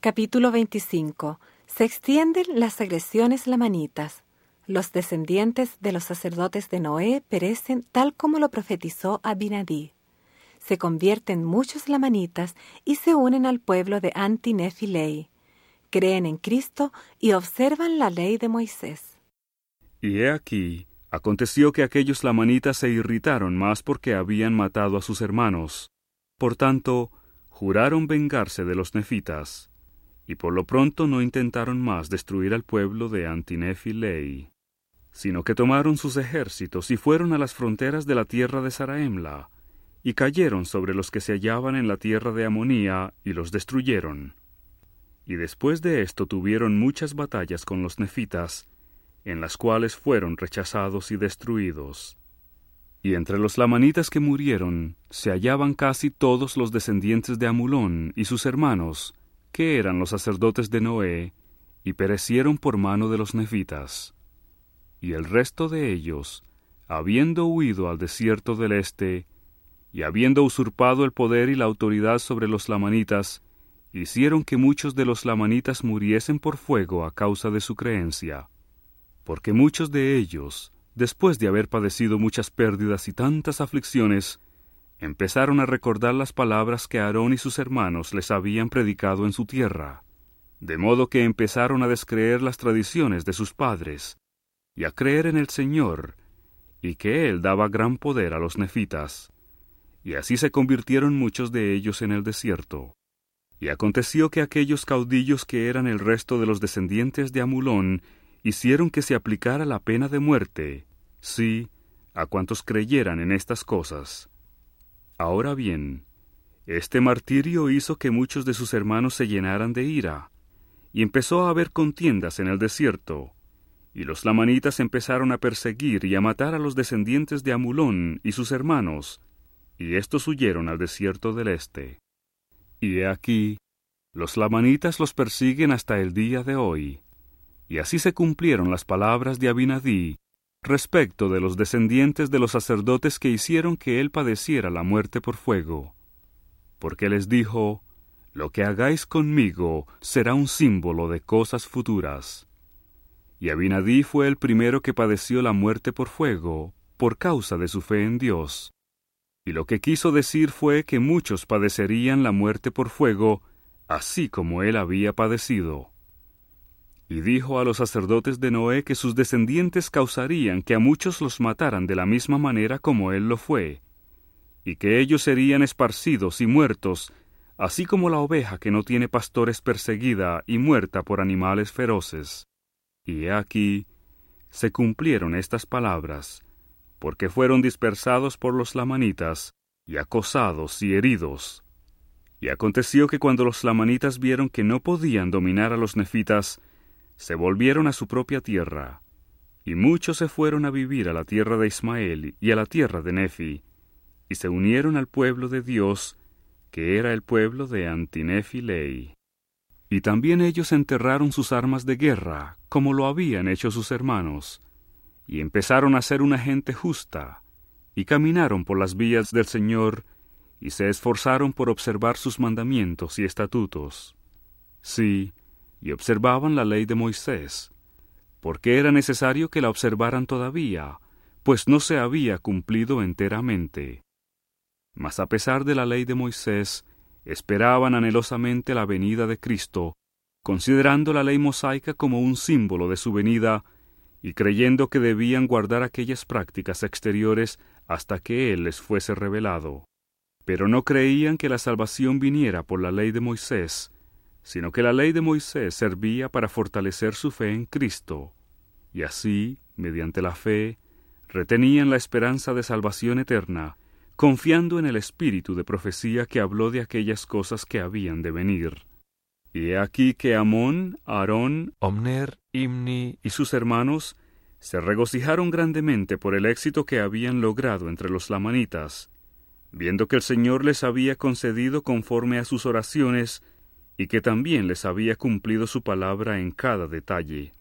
Capítulo 25. Se extienden las agresiones lamanitas. Los descendientes de los sacerdotes de Noé perecen tal como lo profetizó Abinadí. Se convierten muchos lamanitas y se unen al pueblo de Anti-Nefi-Lei. Creen en Cristo y observan la ley de Moisés. Y he aquí, aconteció que aquellos lamanitas se irritaron más porque habían matado a sus hermanos. Por tanto, juraron vengarse de los nefitas, y por lo pronto no intentaron más destruir al pueblo de Anti-Nefi-Lei, sino que tomaron sus ejércitos y fueron a las fronteras de la tierra de Zaraemla, y cayeron sobre los que se hallaban en la tierra de Amonía, y los destruyeron. Y después de esto tuvieron muchas batallas con los nefitas, en las cuales fueron rechazados y destruidos. Y entre los lamanitas que murieron, se hallaban casi todos los descendientes de Amulón y sus hermanos, que eran los sacerdotes de Noé, y perecieron por mano de los nefitas. Y el resto de ellos, habiendo huido al desierto del este, y habiendo usurpado el poder y la autoridad sobre los lamanitas, hicieron que muchos de los lamanitas muriesen por fuego a causa de su creencia. Porque muchos de ellos, después de haber padecido muchas pérdidas y tantas aflicciones, empezaron a recordar las palabras que Aarón y sus hermanos les habían predicado en su tierra, de modo que empezaron a descreer las tradiciones de sus padres, y a creer en el Señor, y que Él daba gran poder a los nefitas. Y así se convirtieron muchos de ellos en el desierto. Y aconteció que aquellos caudillos que eran el resto de los descendientes de Amulón hicieron que se aplicara la pena de muerte, sí, a cuantos creyeran en estas cosas. Ahora bien, este martirio hizo que muchos de sus hermanos se llenaran de ira, y empezó a haber contiendas en el desierto, y los lamanitas empezaron a perseguir y a matar a los descendientes de Amulón y sus hermanos, y éstos huyeron al desierto del este. Y he aquí, los lamanitas los persiguen hasta el día de hoy, y así se cumplieron las palabras de Abinadí respecto de los descendientes de los sacerdotes que hicieron que él padeciera la muerte por fuego. Porque les dijo, lo que hagáis conmigo será un símbolo de cosas futuras. Y Abinadí fue el primero que padeció la muerte por fuego, por causa de su fe en Dios. Y lo que quiso decir fue que muchos padecerían la muerte por fuego, así como él había padecido. Y dijo a los sacerdotes de Noé que sus descendientes causarían que a muchos los mataran de la misma manera como él lo fue, y que ellos serían esparcidos y muertos, así como la oveja que no tiene pastores perseguida y muerta por animales feroces. Y he aquí, se cumplieron estas palabras, porque fueron dispersados por los lamanitas, y acosados y heridos. Y aconteció que cuando los lamanitas vieron que no podían dominar a los nefitas, se volvieron a su propia tierra, y muchos se fueron a vivir a la tierra de Ismael y a la tierra de Nefi, y se unieron al pueblo de Dios, que era el pueblo de Anti-Nefi-Lei. Y también ellos enterraron sus armas de guerra, como lo habían hecho sus hermanos, y empezaron a ser una gente justa, y caminaron por las vías del Señor, y se esforzaron por observar sus mandamientos y estatutos. Sí, y observaban la ley de Moisés, porque era necesario que la observaran todavía, pues no se había cumplido enteramente. Mas a pesar de la ley de Moisés, esperaban anhelosamente la venida de Cristo, considerando la ley mosaica como un símbolo de su venida, y creyendo que debían guardar aquellas prácticas exteriores hasta que Él les fuese revelado. Pero no creían que la salvación viniera por la ley de Moisés, sino que la ley de Moisés servía para fortalecer su fe en Cristo, y así, mediante la fe, retenían la esperanza de salvación eterna, confiando en el espíritu de profecía que habló de aquellas cosas que habían de venir. Y he aquí que Amón, Aarón, Omner, Imni y sus hermanos se regocijaron grandemente por el éxito que habían logrado entre los lamanitas, viendo que el Señor les había concedido conforme a sus oraciones, y que también les había cumplido su palabra en cada detalle.